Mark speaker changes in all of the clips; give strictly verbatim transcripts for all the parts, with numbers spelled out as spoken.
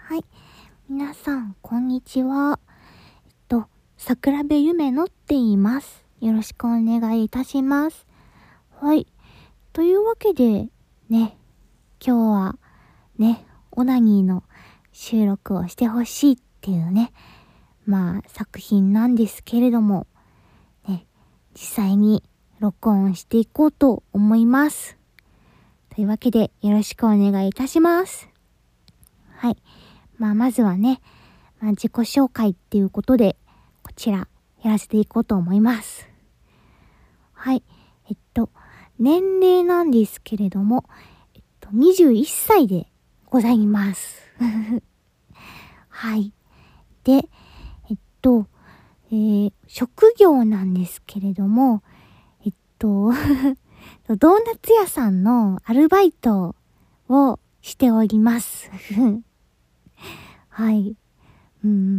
Speaker 1: はい。皆さん、こんにちは。えっと、桜部ゆめのって言います。よろしくお願いいたします。はい。というわけで、ね、今日は、ね、オナニーの収録をしてほしいっていうね、まあ、作品なんですけれども、ね、実際に録音していこうと思います。というわけで、よろしくお願いいたします。はい。まあ、まずはね、まあ、自己紹介っていうことで、こちら、やらせていこうと思います。はい。えっと、年齢なんですけれども、えっと、にじゅういっさいでございます。はい。で、えっと、えー、職業なんですけれども、えっと、ドーナツ屋さんのアルバイトをしております。はい。うんうんうん。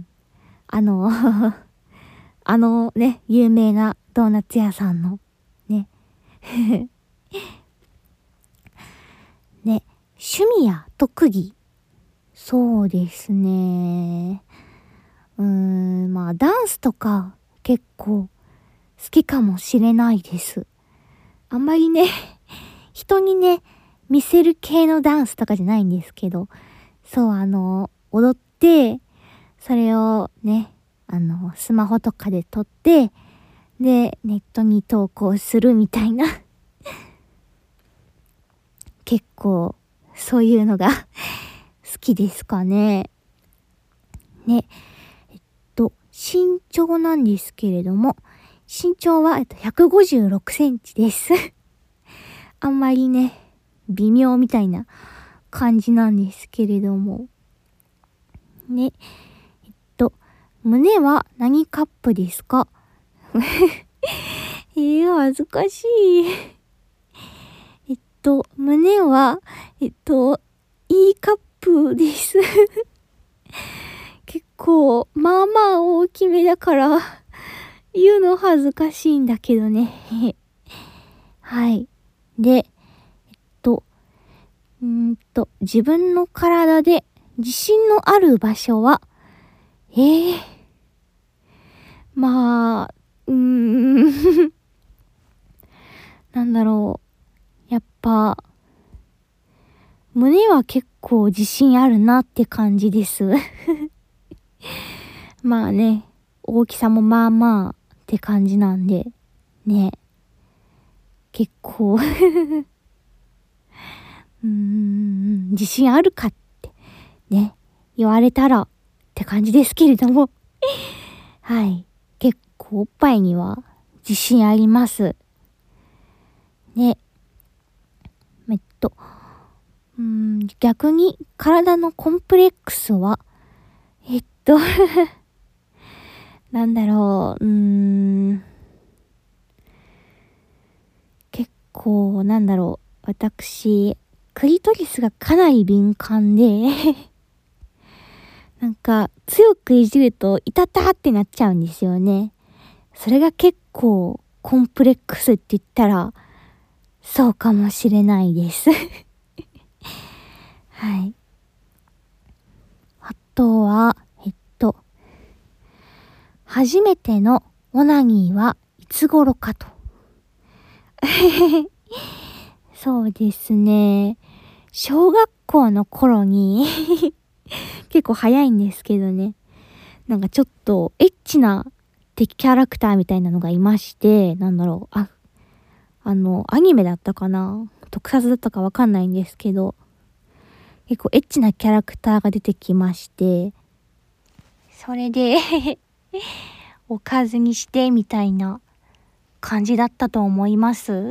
Speaker 1: あの、あのね、有名なドーナツ屋さんの、ね。ね、趣味や特技。そうですね。うーん、まあ、ダンスとか結構好きかもしれないです。あんまりね、人にね、見せる系のダンスとかじゃないんですけど、そう、あの、踊って、それをね、あの、スマホとかで撮って、で、ネットに投稿するみたいな。結構、そういうのが好きですかね。ね。えっと、身長なんですけれども、身長は、えっと、ひゃくごじゅうろくセンチです。あんまりね、微妙みたいな感じなんですけれども。ね。えっと、胸は何カップですか？えー、恥ずかしい。えっと、胸は、えっと、E カップです。結構、まあまあ大きめだから、言うの恥ずかしいんだけどね。はい。で、えっと、うーんと、自分の体で自信のある場所は、ええー、まあ、うーん、なんだろう。やっぱ、胸は結構自信あるなって感じです。まあね、大きさもまあまあって感じなんで、ね、結構うーん、自信あるかって、ね、言われたらって感じですけれども、はい、結構おっぱいには自信あります。ね、えっと、うーん、逆に体のコンプレックスは、えっとなんだろう、うーん、結構、なんだろう、私、クリトリスがかなり敏感でなんか、強くいじると、いたたってなっちゃうんですよね。それが結構、コンプレックスって言ったら、そうかもしれないですはい。あとは、えっと、初めてのオナニーはいつ頃かと。そうですね。小学校の頃に結構早いんですけどね。なんかちょっとエッチな敵キャラクターみたいなのがいまして、なんだろう。あ、あの、アニメだったかな？特撮だったかわかんないんですけど、結構エッチなキャラクターが出てきまして、それでおかずにしてみたいな感じだったと思います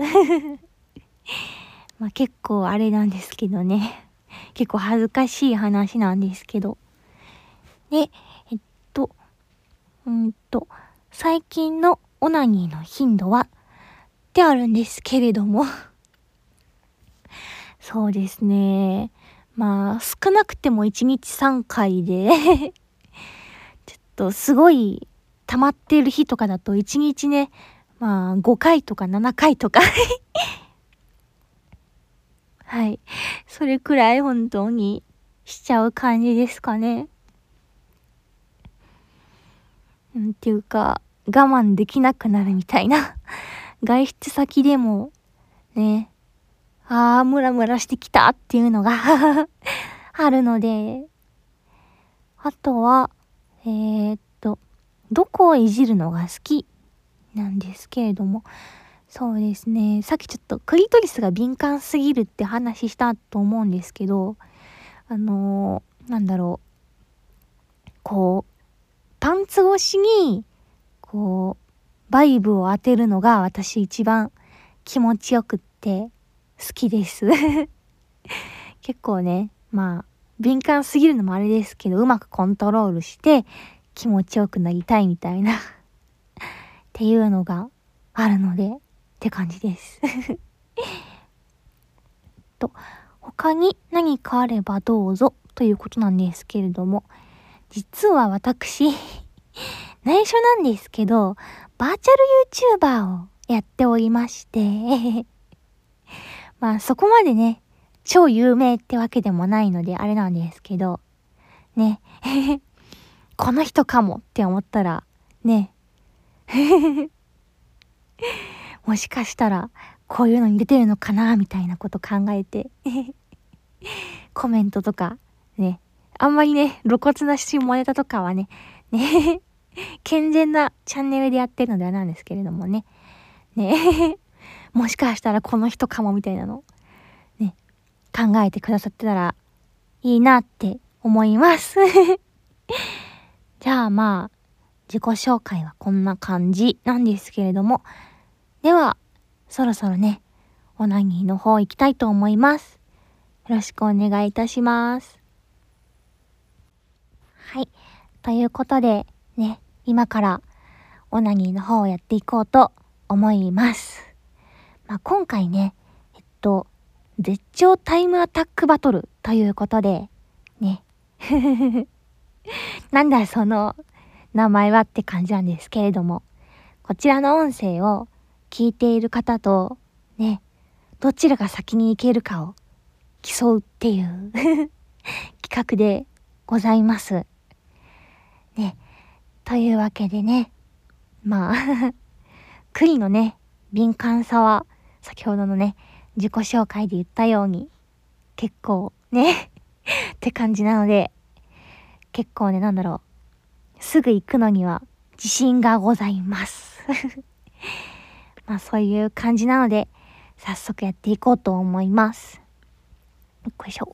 Speaker 1: まあ結構あれなんですけどね。結構恥ずかしい話なんですけど。で、えっと、うんと、最近のオナニーの頻度はってあるんですけれどもそうですね。まあ、少なくてもいちにちさんかいでちょっとすごい溜まってる日とかだといちにちね、まあごかいとかななかいとかはい。それくらい本当にしちゃう感じですかね。うんっていうか、我慢できなくなるみたいな。外出先でも、ね、あー、ムラムラしてきたっていうのがあるので、あとは、えー、っと、どこをいじるのが好きなんですけれども、そうですね、さっきちょっとクリトリスが敏感すぎるって話したと思うんですけど、あのー、なんだろう、こう、パンツ越しに、こう、バイブを当てるのが私一番気持ちよくって好きです。結構ね、まあ、敏感すぎるのもあれですけど、うまくコントロールして気持ちよくなりたいみたいなっていうのがあるので、って感じです。と、他に何かあればどうぞということなんですけれども、実は私、内緒なんですけど、バーチャル YouTuber をやっておりましてまあそこまでね、超有名ってわけでもないのであれなんですけど、ね、この人かもって思ったら、ね、もしかしたらこういうのに出てるのかなみたいなこと考えてコメントとかね、あんまりね露骨な下ネタとかはねね健全なチャンネルでやってるのではなんですけれどもねねもしかしたらこの人かもみたいなのね考えてくださってたらいいなって思いますじゃあまあ自己紹介はこんな感じなんですけれども、ではそろそろねオナニーの方行きたいと思います。よろしくお願いいたします。はい、ということでね、今からオナニーの方をやっていこうと思います。まあ、今回ねえっと絶頂タイムアタックバトルということでねなんだその名前はって感じなんですけれども、こちらの音声を聞いている方とね、どちらが先に行けるかを競うっていう企画でございます。ね、というわけでね、まあ栗のね敏感さは先ほどのね自己紹介で言ったように結構ねって感じなので、結構ねなんだろう、すぐ行くのには自信がございますまあそういう感じなので早速やっていこうと思います。よいしょ。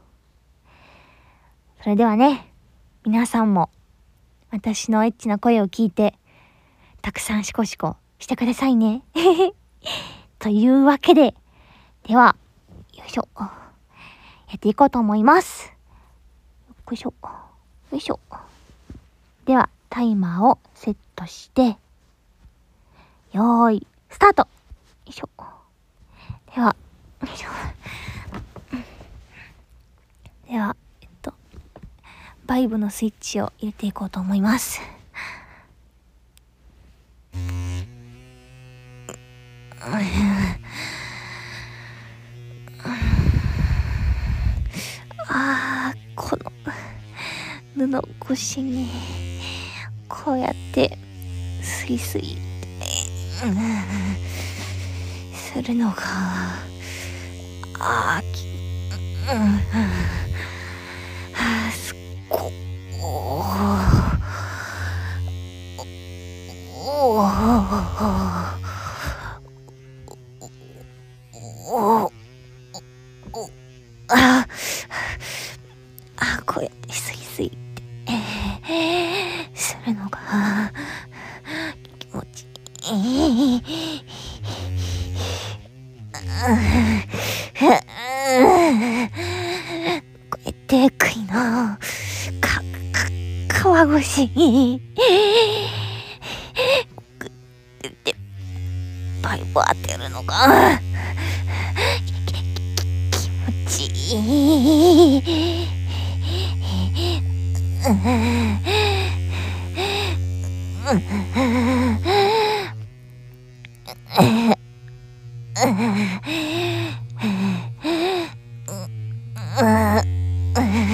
Speaker 1: それではね、皆さんも私のエッチな声を聞いてたくさんシコシコしてくださいねというわけで、ではよいしょやっていこうと思います。よいしょよいしょ。ではタイマーをセットしてよーいスタート。よいしょ。ではよいしょではえっとバイブのスイッチを入れていこうと思います。あー、この布越しにこうやってスイスイ、うん、するのがあーき、うん、あーすっごおーおーおーああこうやってスイスイって、えー、するのが気持ちいいこうやって栗のかか皮越しにでバイブ当てるのが気持ちいい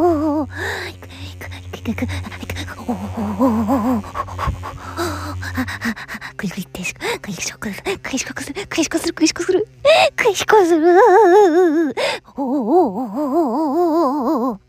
Speaker 1: おークリクリってクリクショクルクリシコするクリシコするクリシコするクリシコするおおお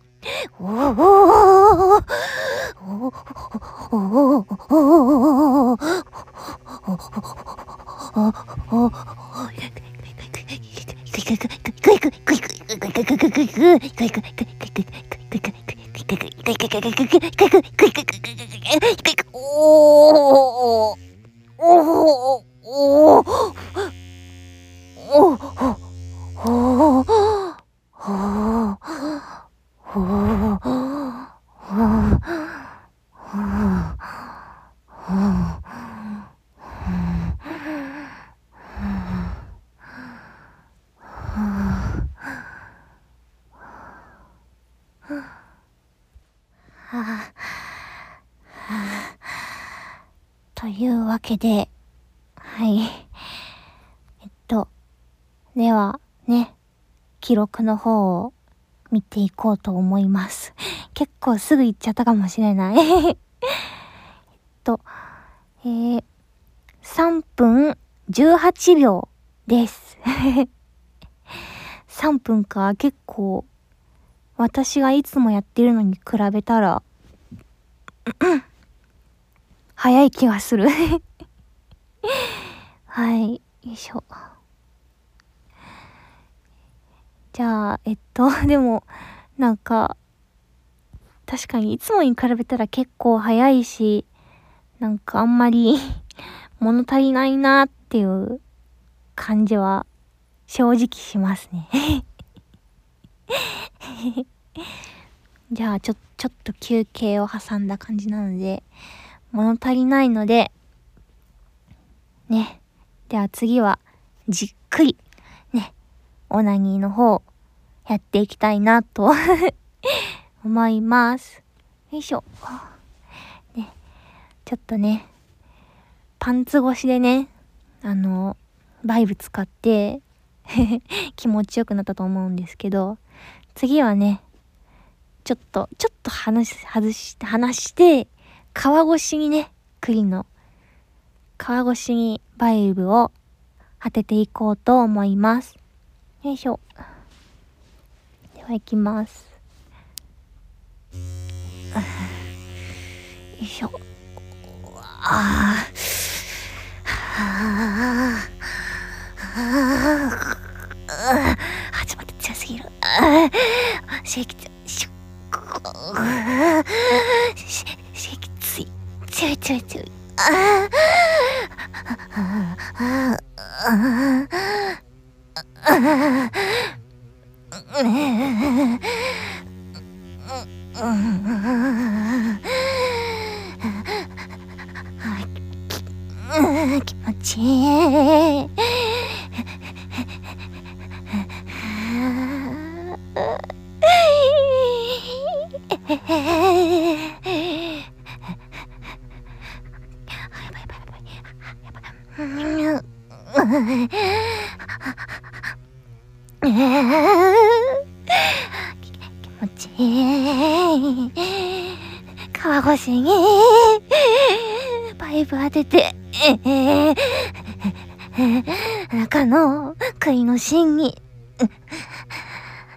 Speaker 1: というわけで、はい。えっと、ではね、記録の方を見ていこうと思います。結構すぐ行っちゃったかもしれない。えっと、えー、さんぷんじゅうはちびょうです。さんぷんか、結構、私がいつもやってるのに比べたら、早い気がする。はい、よいしょ。じゃあ、えっと、でも、なんか、確かにいつもに比べたら結構早いし、なんかあんまり物足りないなっていう感じは正直しますね。じゃあ、ちょ、ちょっと休憩を挟んだ感じなので、物足りないので、ね。では次は、じっくり、ね、オナニーの方、やっていきたいなと、思います。よいしょ。ね。ちょっとね、パンツ越しでね、あの、バイブ使って、気持ちよくなったと思うんですけど、次はね、ちょっと、ちょっと話、外して、話して、皮越しにね、栗の、皮越しにバイブを当てていこうと思います。よいしょ。では行きます。よいしょ。あー。はぁ。あー。ちょっと待って、強すぎる。あー。刺激強い。刺激強い。強い強い強い。あー。あー。あー。気持ちいい。気持ちいい。皮越しにパイプ当てて、中の栗の芯に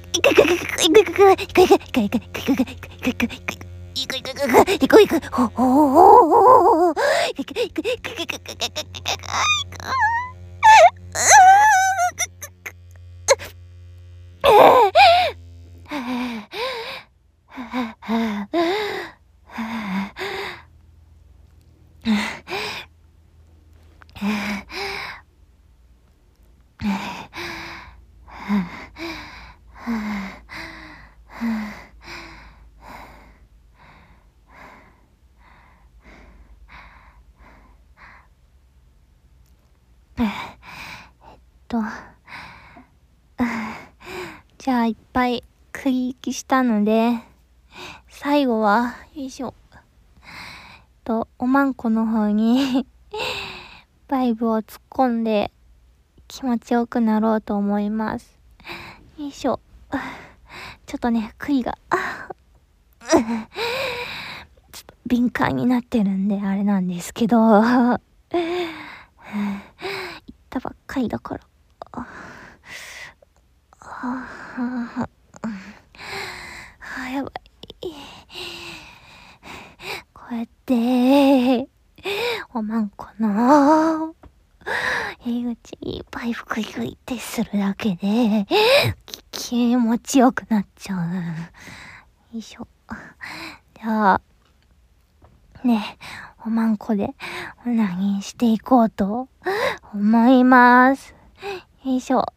Speaker 1: じゃあいっぱい区切りしたので、最後は、よいしょ。と、おまんこの方に、バイブを突っ込んで気持ちよくなろうと思います。よいしょ。ちょっとね、杭が、ちょっと敏感になってるんで、あれなんですけど、行ったばっかりだから。はあ、やばい。こうやって、おまんこの入り口にパイプクイクイってするだけで気持ちよくなっちゃう。よいしょ。じゃあ、ね、おまんこでオナニーしていこうと思います。よいしょ。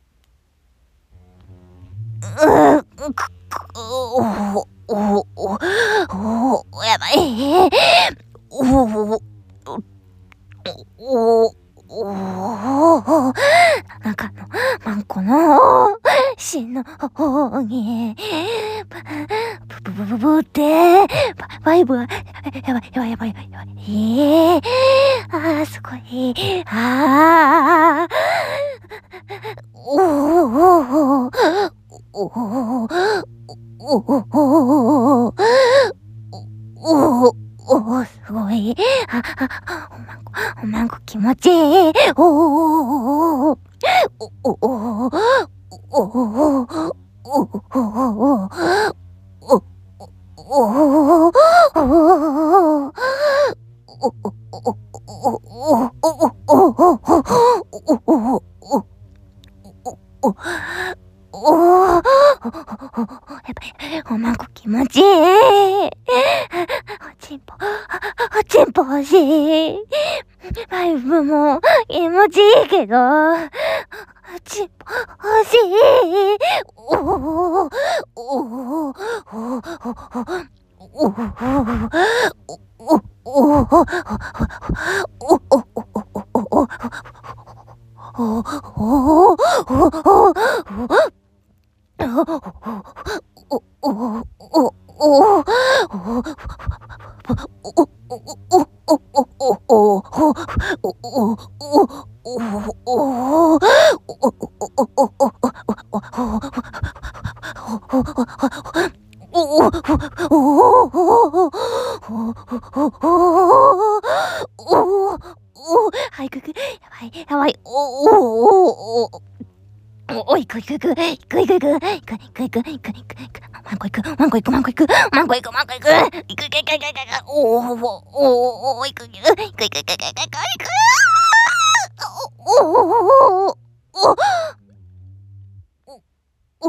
Speaker 1: ううくくおおおおおやばい。おおおおお中のマンコの芯の方にブブブブブってバイブがやばいやばいやばいやばいやばい。ええあーすごい。ああおおおおおおおおおおすごい。あ、あ、おまんこ、おまんこ気持ちいい。おおおおおおおおおおまんこ気持ちいい。おちんぽ、おちんぽ欲しい。バイブも気持ちいいけど、おちんぽ欲しい。おおおおおおおおはい、くく、やばい、やばい、おおおおおおいくいくいくいくいくいくいくいくいくいくいくいくマンコいくマンコいくマンコいくマンコいくマンコいくいくいくいくいくいくおおおおいくいくいくいくいくいくいくいくおおおお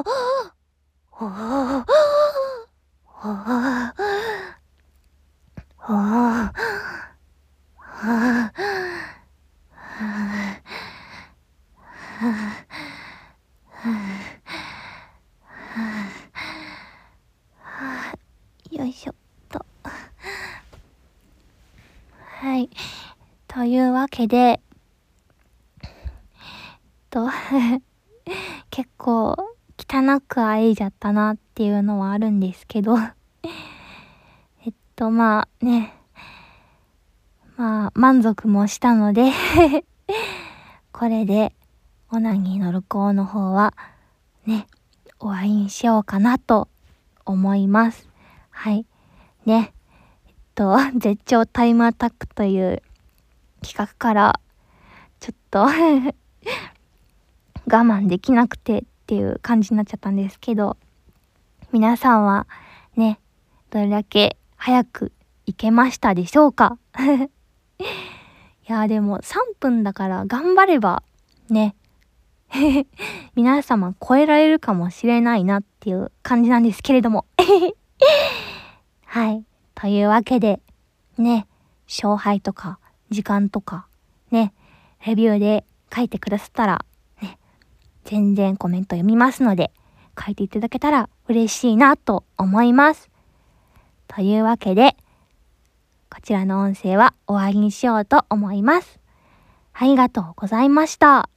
Speaker 1: よいしょっと。はい。というわけで、と、結構汚くあえいじゃったなっていうのはあるんですけど、えっと、まあね、まあ満足もしたので、これでオナニーの録音の方はね、終わりにしようかなと思います。はい。ね。えっと、絶頂タイムアタックという企画から、ちょっと、我慢できなくてっていう感じになっちゃったんですけど、皆さんはね、どれだけ早く行けましたでしょうか？いやでもさんぷんだから頑張ればね、皆様超えられるかもしれないなっていう感じなんですけれども。はい。というわけで、ね、勝敗とか時間とか、ね、レビューで書いてくださったら、ね、全然コメント読みますので、書いていただけたら嬉しいなと思います。というわけで、こちらの音声は終わりにしようと思います。ありがとうございました。